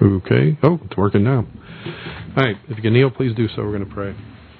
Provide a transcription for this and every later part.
Okay. Oh, it's working now. All right. If you can kneel, please do so. We're going to pray.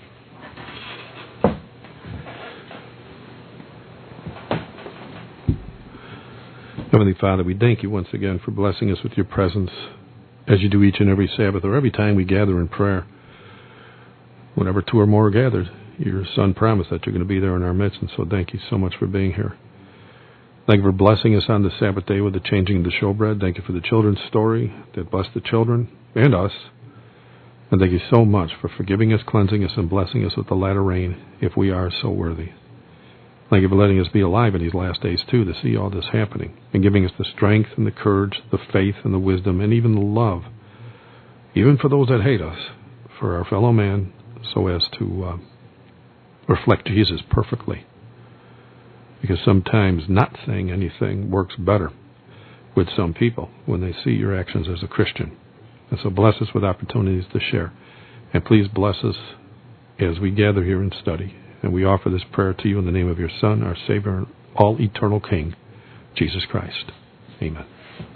Heavenly Father, we thank you once again for blessing us with your presence as you do each and every Sabbath or every time we gather in prayer. Whenever two or more are gathered, your Son promised that you're going to be there in our midst, and so thank you so much for being here. Thank you for blessing us on the Sabbath day with the changing of the showbread. Thank you for the children's story that blessed the children and us. And thank you so much for forgiving us, cleansing us, and blessing us with the latter rain if we are so worthy. Thank you for letting us be alive in these last days, too, to see all this happening, and giving us the strength and the courage, the faith and the wisdom, and even the love, even for those that hate us, for our fellow man, so as to reflect Jesus perfectly. Because sometimes not saying anything works better with some people when they see your actions as a Christian. And so bless us with opportunities to share. And please bless us as we gather here and study. And we offer this prayer to you in the name of your Son, our Savior, and all eternal King, Jesus Christ. Amen.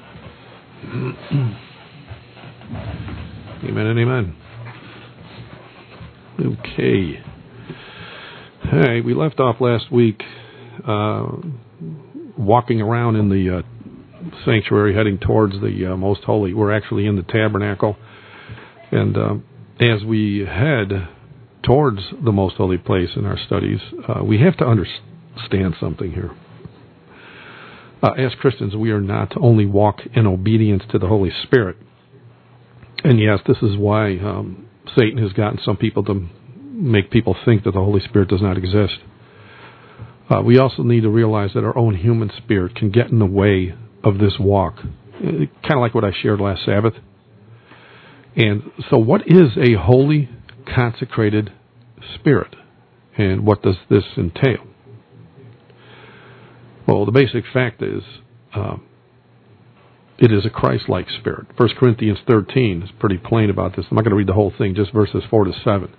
Amen and amen. Okay. All right, we left off last week walking around in the sanctuary heading towards the Most Holy. We're actually in the tabernacle. And as we head towards the Most Holy Place in our studies, we have to understand something here. As Christians, we are not to only walk in obedience to the Holy Spirit. And yes, this is why Satan has gotten some people to make people think that the Holy Spirit does not exist. We also need to realize that our own human spirit can get in the way of this walk, kind of like what I shared last Sabbath. And so what is a holy, consecrated spirit, and what does this entail? Well, the basic fact is it is a Christ-like spirit. 1 Corinthians 13 is pretty plain about this. I'm not going to read the whole thing, just verses 4 to 7.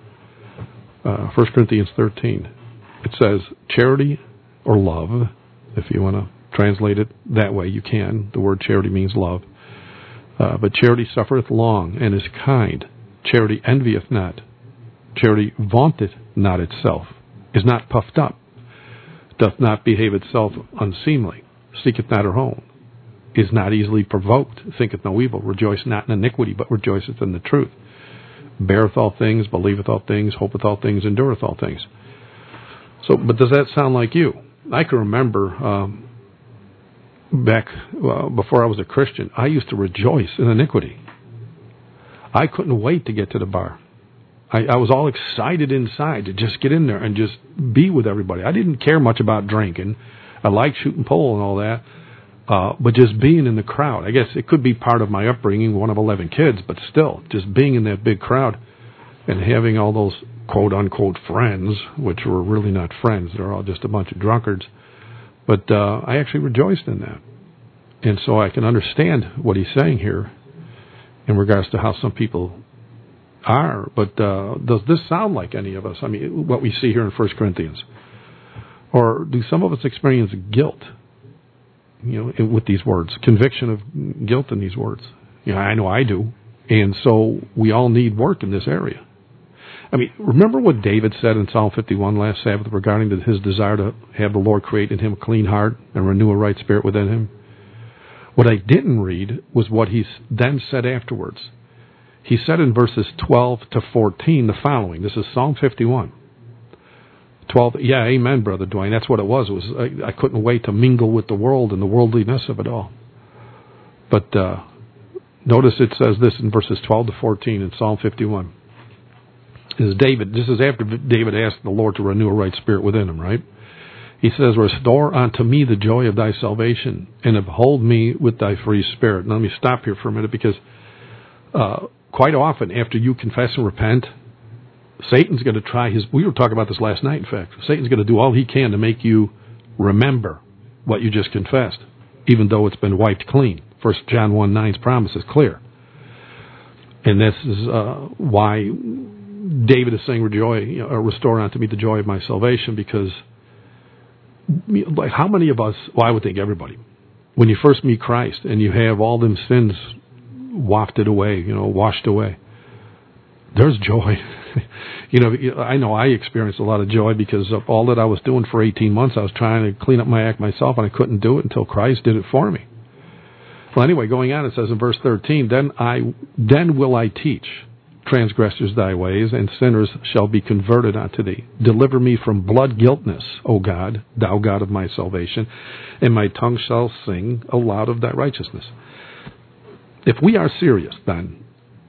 1 Corinthians 13. It says, charity or love, if you want to translate it that way, you can. The word charity means love. But charity suffereth long and is kind. Charity envieth not. Charity vaunteth not itself, is not puffed up, doth not behave itself unseemly, seeketh not her own, is not easily provoked, thinketh no evil, rejoiceth not in iniquity, but rejoiceth in the truth, beareth all things, believeth all things, hopeth all things, endureth all things. So, but does that sound like you? I can remember back before I was a Christian, I used to rejoice in iniquity. I couldn't wait to get to the bar. I was all excited inside to just get in there and just be with everybody. I didn't care much about drinking. I liked shooting pool and all that. But just being in the crowd, I guess it could be part of my upbringing, one of 11 kids, but still, just being in that big crowd and having all those quote-unquote friends, which were really not friends. They're all just a bunch of drunkards. But I actually rejoiced in that. And so I can understand what he's saying here in regards to how some people are. But does this sound like any of us? I mean, what we see here in 1 Corinthians? Or do some of us experience guilt, with these words, conviction of guilt in these words? I know I do. And so we all need work in this area. I mean, remember what David said in Psalm 51 last Sabbath regarding his desire to have the Lord create in him a clean heart and renew a right spirit within him? What I didn't read was what he then said afterwards. He said in verses 12 to 14 the following. This is Psalm 51. 12. Yeah, amen, Brother Dwayne. That's what it was. I couldn't wait to mingle with the world and the worldliness of it all. But notice it says this in verses 12 to 14 in Psalm 51. This is after David asked the Lord to renew a right spirit within him, right? He says, restore unto me the joy of thy salvation, and uphold me with thy free spirit. Now let me stop here for a minute, because quite often after you confess and repent, Satan's going to try we were talking about this last night, in fact. Satan's going to do all he can to make you remember what you just confessed, even though it's been wiped clean. 1 John 1:9's promise is clear. And this is why David is saying, restore unto me the joy of my salvation, because like how many of us, well, I would think everybody, when you first meet Christ and you have all them sins wafted away, washed away. There's joy. I know I experienced a lot of joy because of all that I was doing for 18 months. I was trying to clean up my act myself, and I couldn't do it until Christ did it for me. Well, anyway, going on, it says in verse 13, Then will I teach transgressors thy ways, and sinners shall be converted unto thee. Deliver me from blood guiltness, O God, thou God of my salvation, and my tongue shall sing aloud of thy righteousness. If we are serious, then,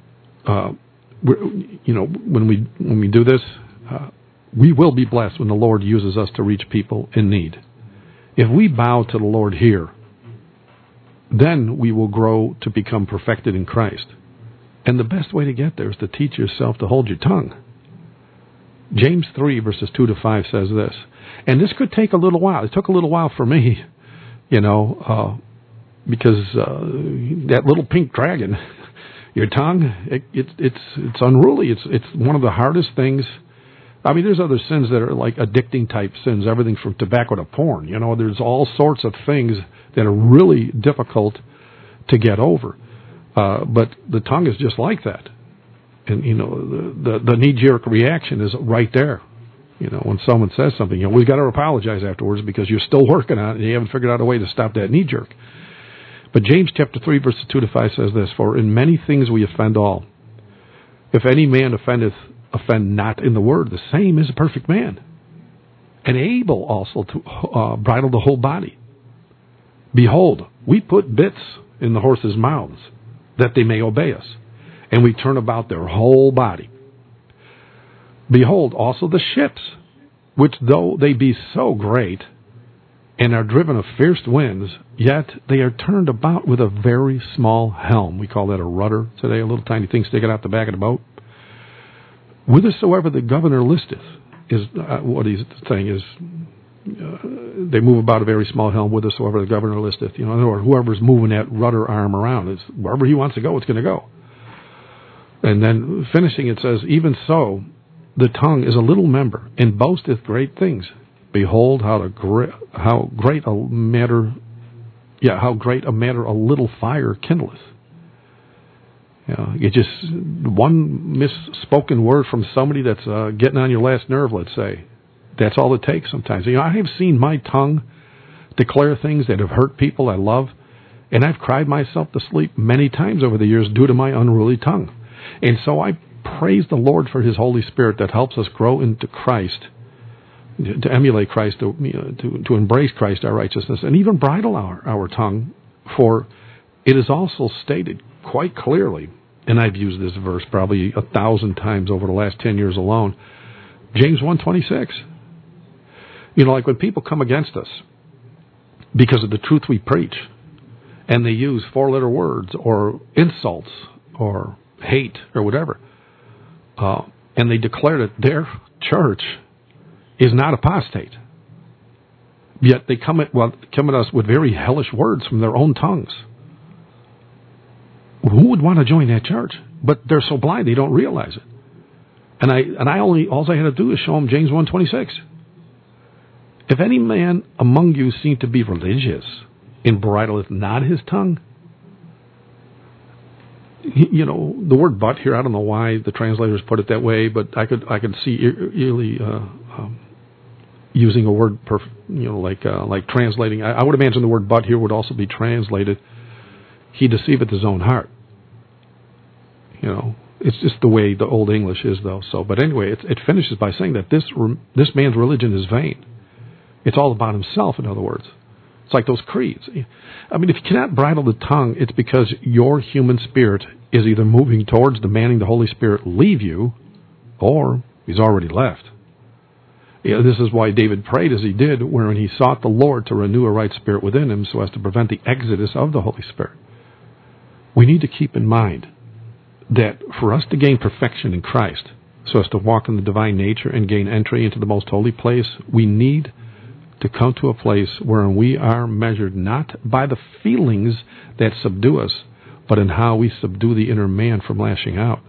when we do this, we will be blessed when the Lord uses us to reach people in need. If we bow to the Lord here, then we will grow to become perfected in Christ. And the best way to get there is to teach yourself to hold your tongue. James 3, verses 2 to 5 says this, and this could take a little while. It took a little while for me, because that little pink dragon, your tongue, it's unruly. It's one of the hardest things. I mean, there's other sins that are like addicting type sins, everything from tobacco to porn. There's all sorts of things that are really difficult to get over. But the tongue is just like that. And, the knee-jerk reaction is right there. When someone says something, we've got to apologize afterwards because you're still working on it and you haven't figured out a way to stop that knee-jerk. But James chapter 3, verses 2 to 5 says this, for in many things we offend all. If any man offend not in the word, the same is a perfect man, and able also to bridle the whole body. Behold, we put bits in the horses' mouths, that they may obey us, and we turn about their whole body. Behold also the ships, which though they be so great, and are driven of fierce winds, yet they are turned about with a very small helm. We call that a rudder today, a little tiny thing sticking out the back of the boat. Whithersoever the governor listeth, is what he's saying is, they move about a very small helm whithersoever the governor listeth, or whoever's moving that rudder arm around, is wherever he wants to go, it's going to go. And then finishing, it says, even so, the tongue is a little member, and boasteth great things. Behold, how great a matter a little fire kindleth. It just one misspoken word from somebody that's getting on your last nerve, let's say. That's all it takes sometimes. I have seen my tongue declare things that have hurt people I love, and I've cried myself to sleep many times over the years due to my unruly tongue. And so I praise the Lord for His Holy Spirit that helps us grow into Christ, to emulate Christ, to embrace Christ, our righteousness, and even bridle our tongue. For it is also stated quite clearly, and I've used this verse probably 1,000 times over the last 10 years alone, James 1:26. Like when people come against us because of the truth we preach, and they use 4-letter words or insults or hate or whatever, and they declare that their church is not apostate, yet they come at us with very hellish words from their own tongues. Who would want to join that church? But they're so blind they don't realize it. And all I had to do is show them James 1:26. If any man among you seem to be religious, and bridleth not his tongue. The word "but" here, I don't know why the translators put it that way, but I could see really using a word, like translating. I would imagine the word "but" here would also be translated, "He deceiveth his own heart." It's just the way the Old English is, though. So, but anyway, it finishes by saying that this man's religion is vain. It's all about himself, in other words. It's like those creeds. I mean, if you cannot bridle the tongue, it's because your human spirit is either moving towards demanding the Holy Spirit leave you, or he's already left. This is why David prayed as he did, wherein he sought the Lord to renew a right spirit within him so as to prevent the exodus of the Holy Spirit. We need to keep in mind that for us to gain perfection in Christ, so as to walk in the divine nature and gain entry into the most holy place, we need to come to a place wherein we are measured not by the feelings that subdue us, but in how we subdue the inner man from lashing out.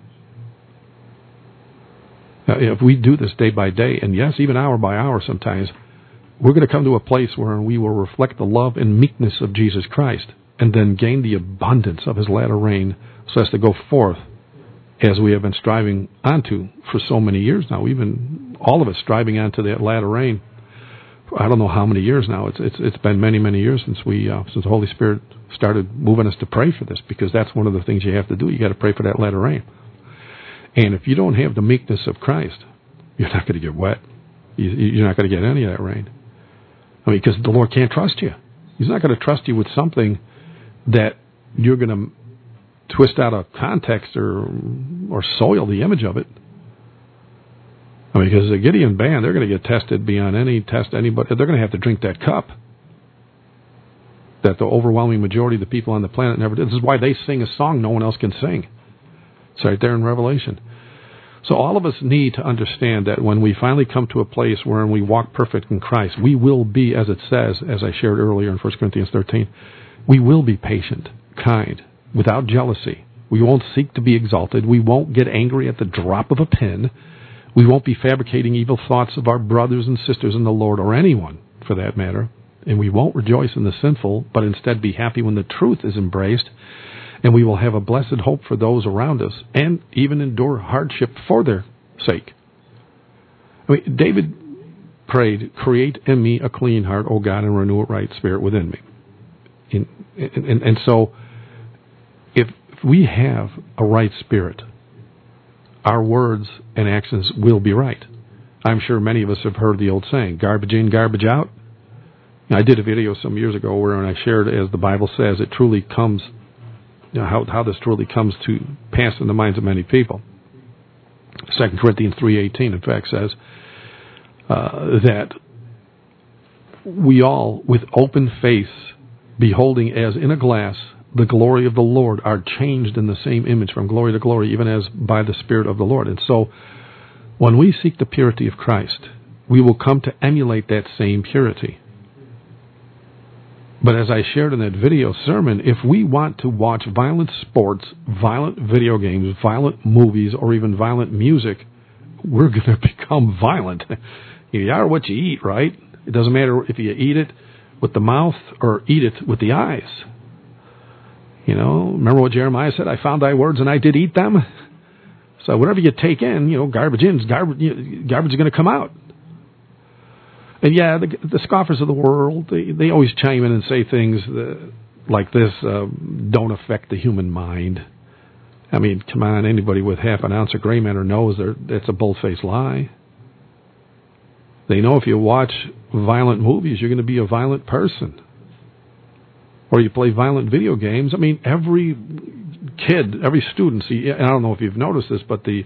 Now, if we do this day by day, and yes, even hour by hour sometimes, we're going to come to a place wherein we will reflect the love and meekness of Jesus Christ. and then gain the abundance of his latter rain so as to go forth as we have been striving onto for so many years now, even all of us striving onto that latter rain. I don't know how many years now. It's been many, many years since the Holy Spirit started moving us to pray for this, because that's one of the things you have to do. You got to pray for that latter rain. And if you don't have the meekness of Christ, you're not going to get wet. You're not going to get any of that rain. I mean, because the Lord can't trust you. He's not going to trust you with something that you're going to twist out of context or soil the image of it. I mean, because the Gideon band, they're going to get tested beyond any test anybody. They're going to have to drink that cup that the overwhelming majority of the people on the planet never did. This is why they sing a song no one else can sing. It's right there in Revelation. So all of us need to understand that when we finally come to a place where we walk perfect in Christ, we will be, as it says, as I shared earlier in 1 Corinthians 13, we will be patient, kind, without jealousy. We won't seek to be exalted. We won't get angry at the drop of a pin. We won't be fabricating evil thoughts of our brothers and sisters in the Lord, or anyone for that matter. And we won't rejoice in the sinful, but instead be happy when the truth is embraced. And we will have a blessed hope for those around us, and even endure hardship for their sake. I mean, David prayed, "Create in me a clean heart, O God, and renew a right spirit within me." And so, if we have a right spirit, our words and actions will be right. I'm sure many of us have heard the old saying, "Garbage in, garbage out." I did a video some years ago where I shared, as the Bible says, it truly comes. How this truly comes to pass in the minds of many people. 2 Corinthians 3:18, in fact, says that we all, with open face, beholding as in a glass the glory of the Lord, are changed in the same image from glory to glory, even as by the Spirit of the Lord. And so, when we seek the purity of Christ, we will come to emulate that same purity. But as I shared in that video sermon, if we want to watch violent sports, violent video games, violent movies, or even violent music, we're going to become violent. You are what you eat, right? It doesn't matter if you eat it with the mouth or eat it with the eyes. You know, remember what Jeremiah said? "I found thy words and I did eat them." So whatever you take in, garbage in, garbage is going to come out. And yeah, the scoffers of the world, they always chime in and say things like this, don't affect the human mind. I mean, come on, anybody with half an ounce of gray matter knows that's a bull-faced lie. They know if you watch violent movies, you're going to be a violent person. Or you play violent video games. I mean, every kid, every student, see, I don't know if you've noticed this, but the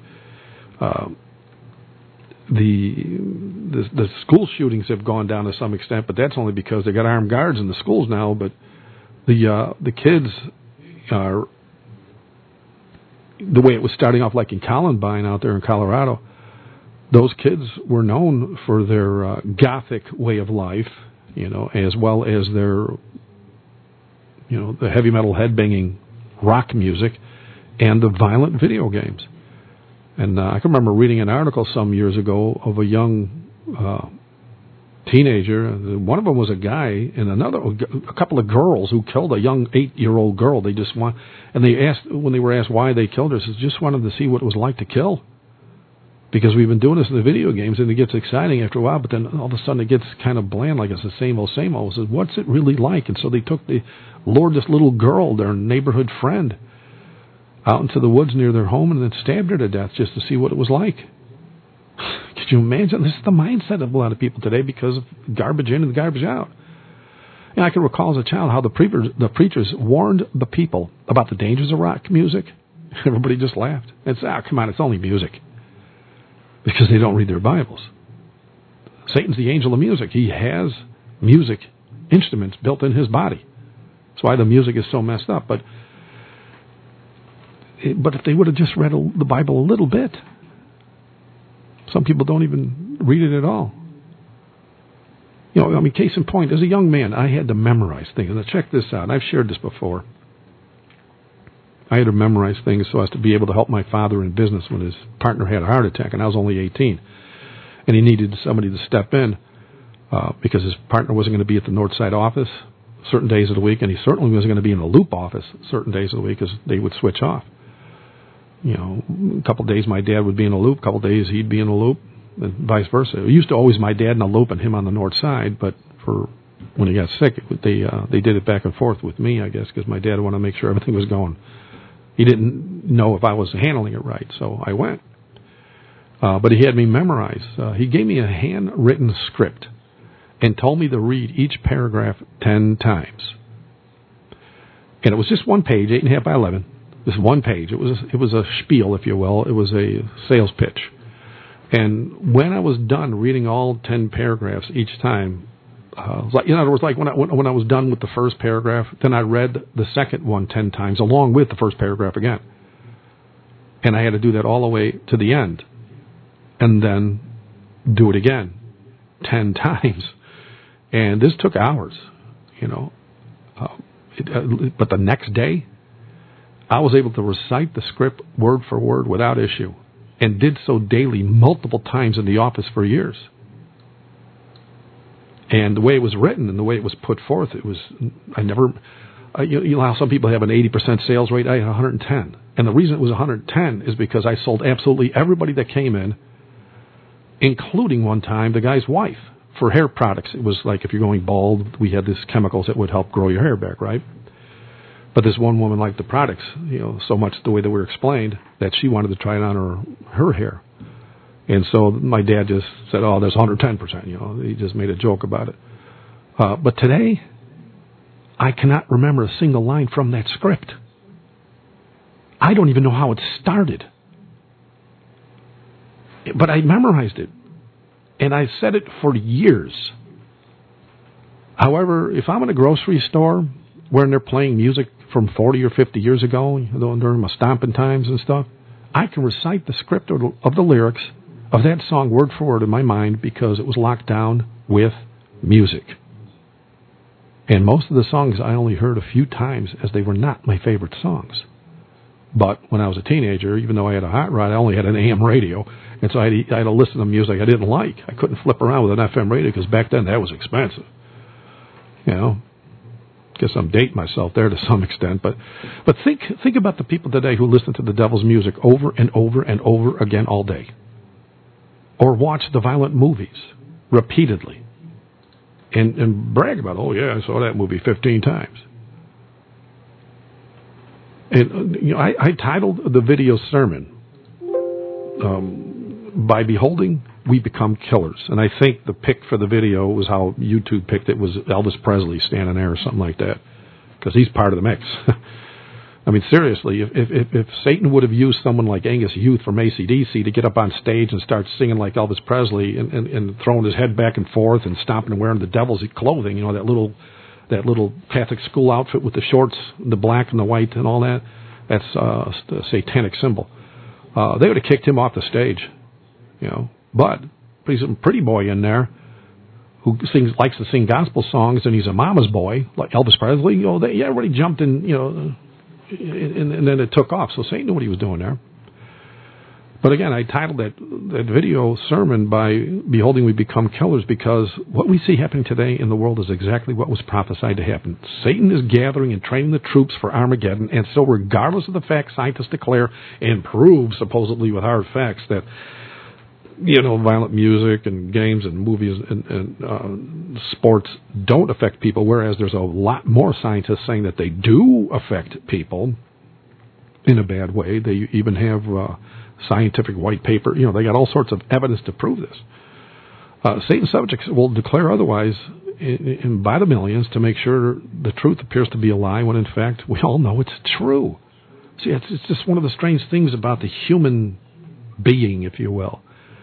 school shootings have gone down to some extent, but that's only because they got armed guards in the schools now. But the kids are the way it was starting off, like in Columbine out there in Colorado. Those kids were known for their gothic way of life, as well as their the heavy metal headbanging rock music and the violent video games. And I can remember reading an article some years ago of a young teenager. One of them was a guy, and a couple of girls who killed a young 8-year-old girl. They just when they were asked why they killed her, says just wanted to see what it was like to kill. Because we've been doing this in the video games, and it gets exciting after a while, but then all of a sudden it gets kind of bland, like it's the same old, same old. Says, what's it really like? And so they lured this little girl, their neighborhood friend, out into the woods near their home and then stabbed her to death just to see what it was like. Could you imagine? This is the mindset of a lot of people today because of garbage in and garbage out. And I can recall as a child how the preachers warned the people about the dangers of rock music. Everybody just laughed. It's, come on, it's only music. Because they don't read their Bibles. Satan's the angel of music. He has music instruments built in his body. That's why the music is so messed up. But if they would have just read the Bible a little bit. Some people don't even read it at all. Case in point, as a young man, I had to memorize things. And check this out. I've shared this before. I had to memorize things so as to be able to help my father in business when his partner had a heart attack, and I was only 18. And he needed somebody to step in because his partner wasn't going to be at the Northside office certain days of the week, and he certainly wasn't going to be in the loop office certain days of the week because they would switch off. You know, a couple of days my dad would be in the loop, a couple of days he'd be in the loop, and vice versa. It used to always my dad in the loop and him on the north side, but for when he got sick, they did it back and forth with me, I guess, because my dad wanted to make sure everything was going. He didn't know if I was handling it right, so I went. But he had me memorize. He gave me a handwritten script and told me to read each paragraph 10 times. And it was just one page, 8.5 by 11. Just one page. It was a spiel, if you will. It was a sales pitch. And when I was done reading all 10 paragraphs each time, like, in other words, like when I was done with the first paragraph, then I read the second one 10 times along with the first paragraph again. And I had to do that all the way to the end. And then do it again 10 times. And this took hours, you know. But the next day, I was able to recite the script word for word without issue, and did so daily multiple times in the office for years. And the way it was written and the way it was put forth, you know how some people have an 80% sales rate? I had 110. And the reason it was 110 is because I sold absolutely everybody that came in, including one time the guy's wife, for hair products. It was like if you're going bald, we had these chemicals that would help grow your hair back, right? But this one woman liked the products, you know, so much the way they were explained that she wanted to try it on her hair. And so my dad just said, oh, there's 110%, you know. He just made a joke about it. But today, I cannot remember a single line from that script. I don't even know how it started. But I memorized it. And I said it for years. However, if I'm in a grocery store where they're playing music from 40 or 50 years ago, during my stomping times and stuff, I can recite the script of the lyrics of that song word for word in my mind because it was locked down with music. And most of the songs I only heard a few times as they were not my favorite songs. But when I was a teenager, even though I had a hot rod, I only had an AM radio, and so I had to listen to music I didn't like. I couldn't flip around with an FM radio because back then that was expensive. You know, guess I'm dating myself there to some extent, but think about the people today who listen to the devil's music over and over and over again all day, or watch the violent movies repeatedly, and brag about, oh yeah, I saw that movie 15 times. And you know, I titled the video sermon, "By Beholding We Become Killers," and I think the pick for the video was how YouTube picked it, was Elvis Presley standing there or something like that, because he's part of the mix. I mean, seriously, if Satan would have used someone like Angus Youth from AC/DC to get up on stage and start singing like Elvis Presley and throwing his head back and forth and stomping and wearing the devil's clothing, you know, that little Catholic school outfit with the shorts, the black and the white and all that, that's a satanic symbol. They would have kicked him off the stage, you know. But he's a pretty boy in there who likes to sing gospel songs, and he's a mama's boy like Elvis Presley. You know, everybody jumped in, you know, and then it took off. So Satan knew what he was doing there. But again, I titled that video sermon "By Beholding We Become Killers" because what we see happening today in the world is exactly what was prophesied to happen. Satan is gathering and training the troops for Armageddon, and so regardless of the fact scientists declare and prove supposedly with hard facts that, you know, violent music and games and movies and sports don't affect people, whereas there's a lot more scientists saying that they do affect people in a bad way. They even have scientific white paper. You know, they got all sorts of evidence to prove this. Satan's subjects will declare otherwise by the millions to make sure the truth appears to be a lie, when in fact we all know it's true. See, it's just one of the strange things about the human being, if you will.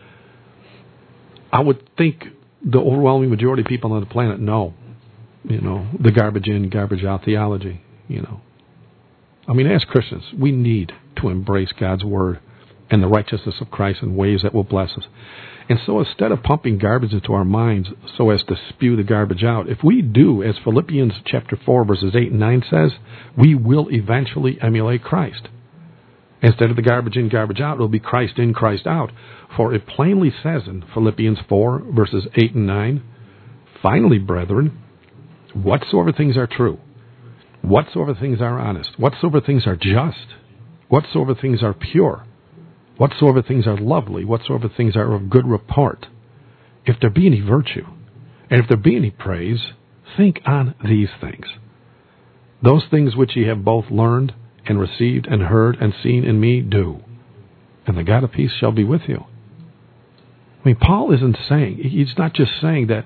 I would think the overwhelming majority of people on the planet know, you know, the garbage in, garbage out theology, you know. I mean, as Christians, we need to embrace God's word and the righteousness of Christ in ways that will bless us. And so instead of pumping garbage into our minds so as to spew the garbage out, if we do, as Philippians chapter 4, verses 8 and 9 says, we will eventually emulate Christ. Instead of the garbage in, garbage out, it will be Christ in, Christ out. For it plainly says in Philippians 4, verses 8 and 9, "Finally, brethren, whatsoever things are true, whatsoever things are honest, whatsoever things are just, whatsoever things are pure, whatsoever things are lovely, whatsoever things are of good report, if there be any virtue, and if there be any praise, think on these things. Those things which ye have both learned and received and heard and seen in me, do, and the God of peace shall be with you. I mean, Paul isn't saying, he's not just saying that,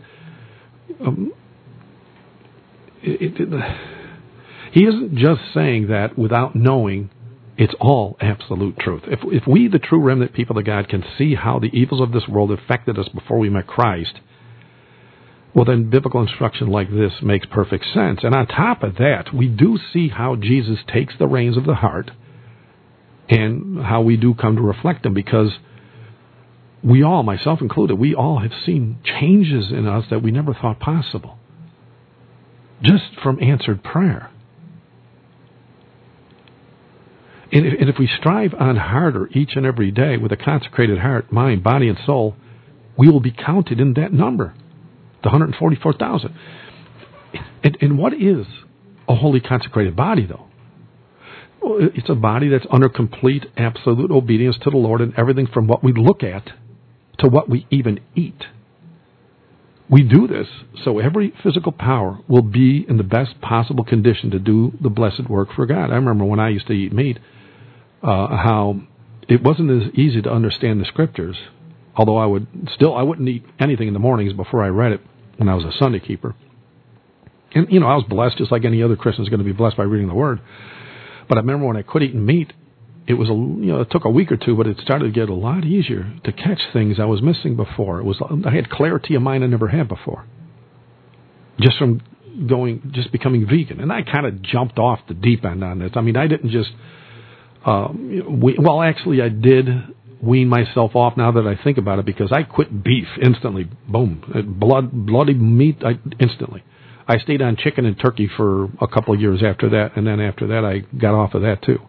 he isn't just saying that without knowing it's all absolute truth. If we, the true remnant people of God, can see how the evils of this world affected us before we met Christ, well, then biblical instruction like this makes perfect sense. And on top of that, we do see how Jesus takes the reins of the heart and how we do come to reflect Him, because we all, myself included, we all have seen changes in us that we never thought possible, just from answered prayer. And if we strive on harder each and every day with a consecrated heart, mind, body, and soul, we will be counted in that number, the 144,000. And what is a holy consecrated body, though? Well, it's a body that's under complete, absolute obedience to the Lord in everything from what we look at to what we even eat. We do this so every physical power will be in the best possible condition to do the blessed work for God. I remember when I used to eat meat, how it wasn't as easy to understand the Scriptures, although I wouldn't eat anything in the mornings before I read it when I was a Sunday keeper. And, I was blessed just like any other Christian is going to be blessed by reading the Word. But I remember when I quit eating meat, it was it took a week or two, but it started to get a lot easier to catch things I was missing before. I had clarity of mind I never had before, just from becoming vegan. And I kind of jumped off the deep end on this. I mean, I didn't just, actually I did wean myself off now that I think about it, because I quit beef instantly. Boom. Bloody meat instantly. I stayed on chicken and turkey for a couple of years after that, and then after that I got off of that too.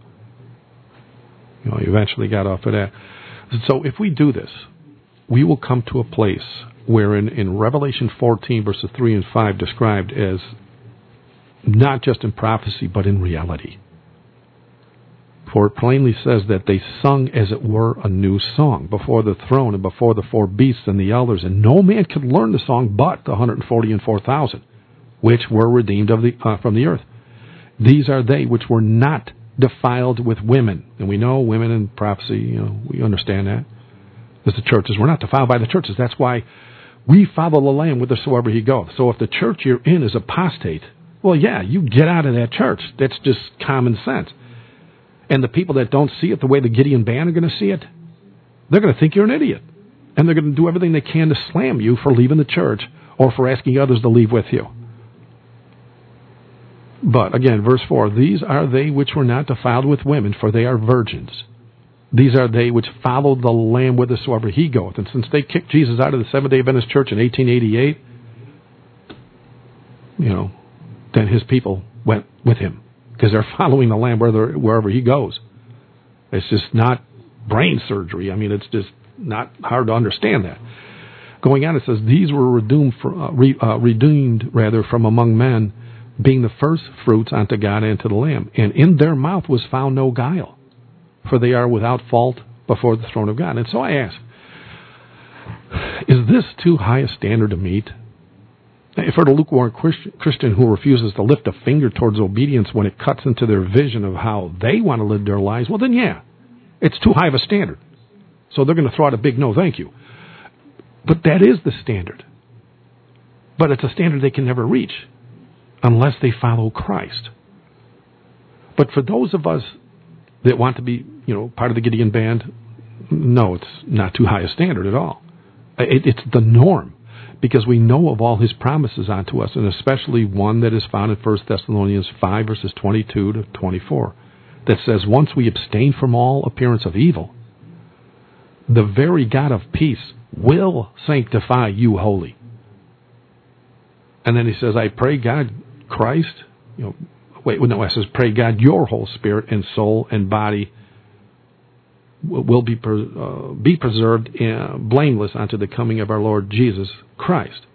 I eventually got off of that. So if we do this, we will come to a place where in Revelation 14, verses 3 and 5, described as not just in prophecy, but in reality. For it plainly says that they sung as it were a new song before the throne and before the four beasts and the elders, and no man could learn the song but the 144,000, which were redeemed from the earth. These are they which were not defiled with women. And we know women in prophecy, we understand that. As the churches, we're not defiled by the churches. That's why we follow the Lamb whithersoever He goeth. So if the church you're in is apostate, well, yeah, you get out of that church. That's just common sense. And the people that don't see it the way the Gideon band are going to see it, they're going to think you're an idiot. And they're going to do everything they can to slam you for leaving the church or for asking others to leave with you. But, again, verse 4, these are they which were not defiled with women, for they are virgins. These are they which follow the Lamb whithersoever He goeth. And since they kicked Jesus out of the Seventh-day Adventist Church in 1888, then His people went with Him, because they're following the Lamb wherever He goes. It's just not brain surgery. I mean, it's just not hard to understand that. Going on, it says, these were redeemed from among men, being the first fruits unto God and to the Lamb. And in their mouth was found no guile, for they are without fault before the throne of God. And so I ask, is this too high a standard to meet? For the lukewarm Christian who refuses to lift a finger towards obedience when it cuts into their vision of how they want to live their lives, well then yeah, it's too high of a standard. So they're going to throw out a big no thank you. But that is the standard. But it's a standard they can never reach unless they follow Christ. But for those of us that want to be, part of the Gideon band, no, it's not too high a standard at all. It's the norm, because we know of all His promises unto us, and especially one that is found in 1 Thessalonians 5, verses 22 to 24, that says, once we abstain from all appearance of evil, the very God of peace will sanctify you wholly. And then He says, I pray God, Christ, it says, pray God, your whole spirit and soul and body will be preserved blameless unto the coming of our Lord Jesus Christ.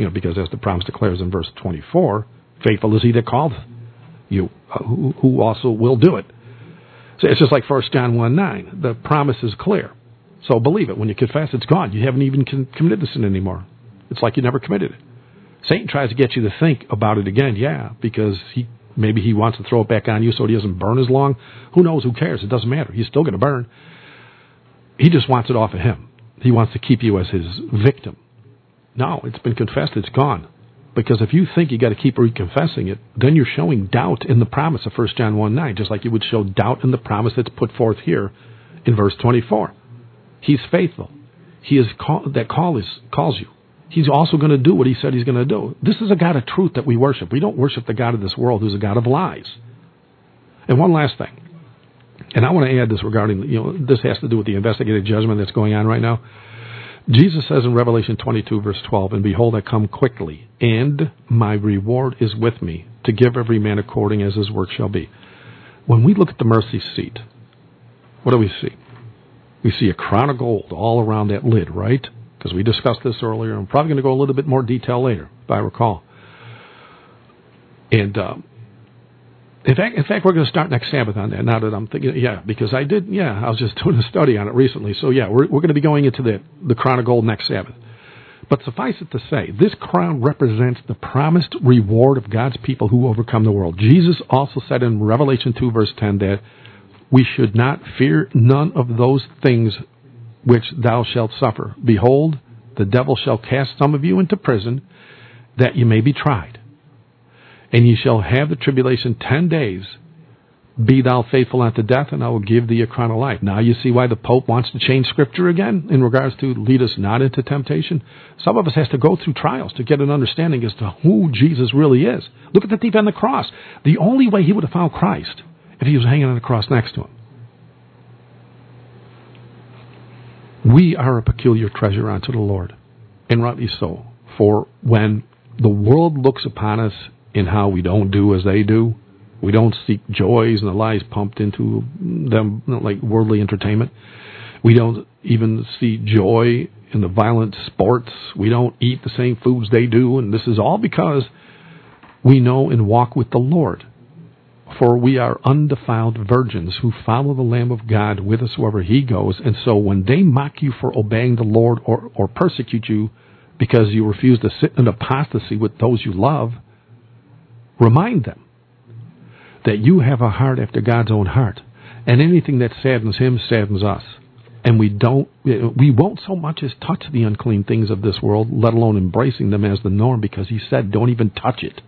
because as the promise declares in verse 24, faithful is he that called you, who also will do it. So it's just like 1 John 1:9. The promise is clear. So believe it. When you confess, it's gone. You haven't even committed the sin anymore. It's like you never committed it. Satan tries to get you to think about it again, because maybe he wants to throw it back on you so he doesn't burn as long. Who knows? Who cares? It doesn't matter. He's still going to burn. He just wants it off of him. He wants to keep you as his victim. No, it's been confessed. It's gone. Because if you think you got to keep reconfessing it, then you're showing doubt in the promise of 1 John 1:9, just like you would show doubt in the promise that's put forth here in verse 24. He's faithful. He is calls you. He's also going to do what he said he's going to do. This is a God of truth that we worship. We don't worship the God of this world who's a God of lies. And one last thing, and I want to add this regarding, this has to do with the investigative judgment that's going on right now. Jesus says in Revelation 22, verse 12, and behold, I come quickly, and my reward is with me, to give every man according as his work shall be. When we look at the mercy seat, what do we see? We see a crown of gold all around that lid, right? Because we discussed this earlier. I'm probably going to go a little bit more detail later, if I recall. And in fact, we're going to start next Sabbath on that. Now that I'm thinking, because I was just doing a study on it recently. So we're going to be going into the crown of gold next Sabbath. But suffice it to say, this crown represents the promised reward of God's people who overcome the world. Jesus also said in Revelation 2, verse 10, that we should not fear none of those things which thou shalt suffer. Behold, the devil shall cast some of you into prison, that ye may be tried. And ye shall have the tribulation 10 days. Be thou faithful unto death, and I will give thee a crown of life. Now you see why the Pope wants to change Scripture again in regards to lead us not into temptation. Some of us has to go through trials to get an understanding as to who Jesus really is. Look at the thief on the cross. The only way he would have found Christ if he was hanging on the cross next to him. We are a peculiar treasure unto the Lord, and rightly so. For when the world looks upon us in how we don't do as they do, we don't seek joys and the lies pumped into them like worldly entertainment. We don't even see joy in the violent sports. We don't eat the same foods they do, and this is all because we know and walk with the Lord. For we are undefiled virgins who follow the Lamb of God with us wherever he goes. And so when they mock you for obeying the Lord or persecute you because you refuse to sit in apostasy with those you love, remind them that you have a heart after God's own heart. And anything that saddens him saddens us. And we won't so much as touch the unclean things of this world, let alone embracing them as the norm, because he said, don't even touch it.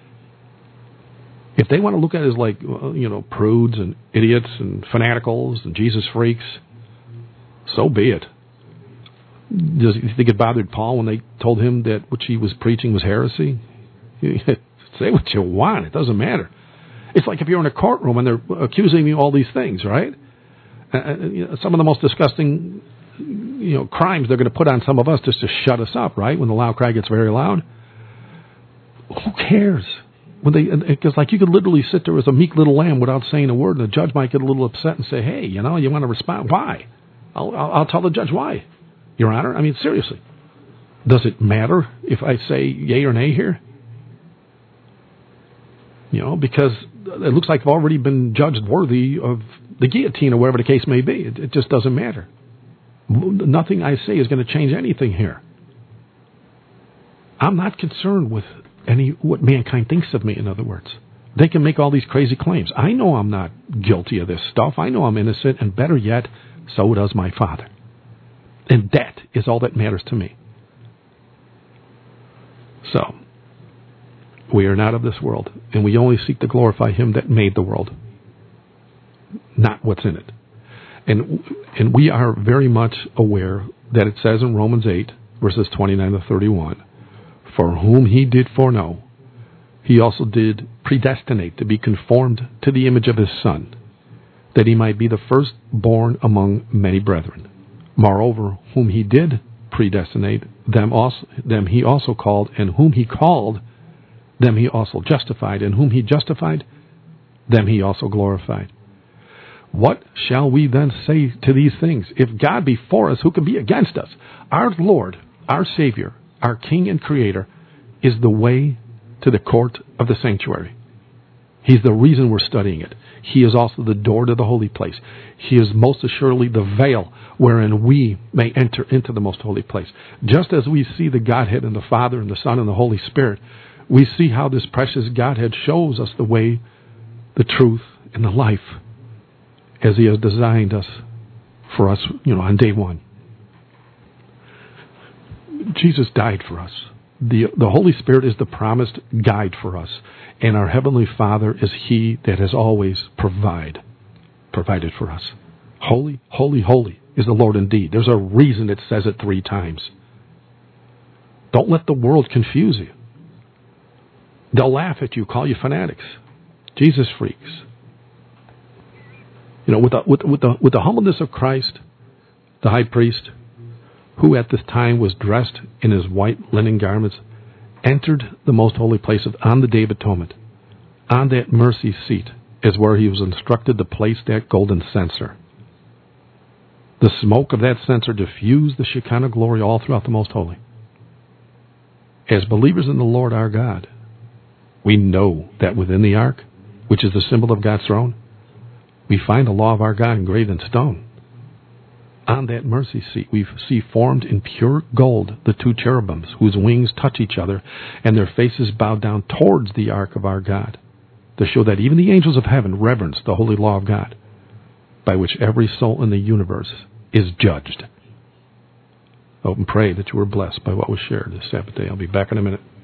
If they want to look at it as like, prudes and idiots and fanaticals and Jesus freaks, so be it. Does you think it bothered Paul when they told him that what he was preaching was heresy? Say what you want. It doesn't matter. It's like if you're in a courtroom and they're accusing you of all these things, right? Some of the most disgusting, crimes they're going to put on some of us just to shut us up, right? When the loud cry gets very loud. Who cares? Because you could literally sit there as a meek little lamb without saying a word, and the judge might get a little upset and say, hey, you want to respond? Why? I'll tell the judge why, Your Honor. I mean, seriously. Does it matter if I say yay or nay here? Because it looks like I've already been judged worthy of the guillotine or whatever the case may be. It just doesn't matter. Nothing I say is going to change anything here. I'm not concerned with what mankind thinks of me, in other words. They can make all these crazy claims. I know I'm not guilty of this stuff. I know I'm innocent, and better yet, so does my Father. And that is all that matters to me. So, we are not of this world, and we only seek to glorify him that made the world, not what's in it. And we are very much aware that it says in Romans 8, verses 29 to 31, for whom he did foreknow, he also did predestinate to be conformed to the image of his Son, that he might be the firstborn among many brethren. Moreover, whom he did predestinate, them he also called, and whom he called, them he also justified, and whom he justified, them he also glorified. What shall we then say to these things? If God be for us, who can be against us? Our Lord, our Savior, our King and Creator, is the way to the court of the sanctuary. He's the reason we're studying it. He is also the door to the holy place. He is most assuredly the veil wherein we may enter into the most holy place. Just as we see the Godhead and the Father and the Son and the Holy Spirit, we see how this precious Godhead shows us the way, the truth, and the life as He has designed us for us, on day one. Jesus died for us. The Holy Spirit is the promised guide for us, and our Heavenly Father is He that has always provided for us. Holy, holy, holy is the Lord indeed. There's a reason it says it 3 times. Don't let the world confuse you. They'll laugh at you, call you fanatics, Jesus freaks. With the humbleness of Christ, the high priest, who at this time was dressed in his white linen garments, entered the most holy place on the Day of Atonement. On that mercy seat is where he was instructed to place that golden censer. The smoke of that censer diffused the Shekinah glory all throughout the most holy. As believers in the Lord our God, we know that within the ark, which is the symbol of God's throne, we find the law of our God engraved in stone. On that mercy seat, we see formed in pure gold the 2 cherubims, whose wings touch each other, and their faces bow down towards the ark of our God, to show that even the angels of heaven reverence the holy law of God, by which every soul in the universe is judged. I hope and pray that you were blessed by what was shared this Sabbath day. I'll be back in a minute.